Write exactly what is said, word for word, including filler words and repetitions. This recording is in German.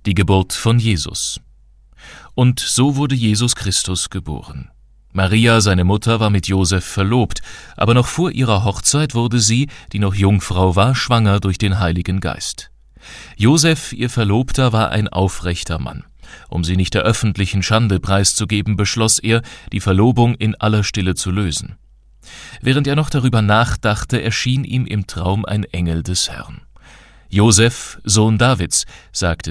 Die Geburt von Jesus. Und so wurde Jesus Christus geboren. Maria, seine Mutter, war mit Josef verlobt, aber noch vor ihrer Hochzeit wurde sie, die noch Jungfrau war, schwanger durch den Heiligen Geist. Josef, ihr Verlobter, war ein aufrechter Mann. Um sie nicht der öffentlichen Schande preiszugeben, beschloss er, die Verlobung in aller Stille zu lösen. Während er noch darüber nachdachte, erschien ihm im Traum ein Engel des Herrn. »Josef, Sohn Davids«, sagte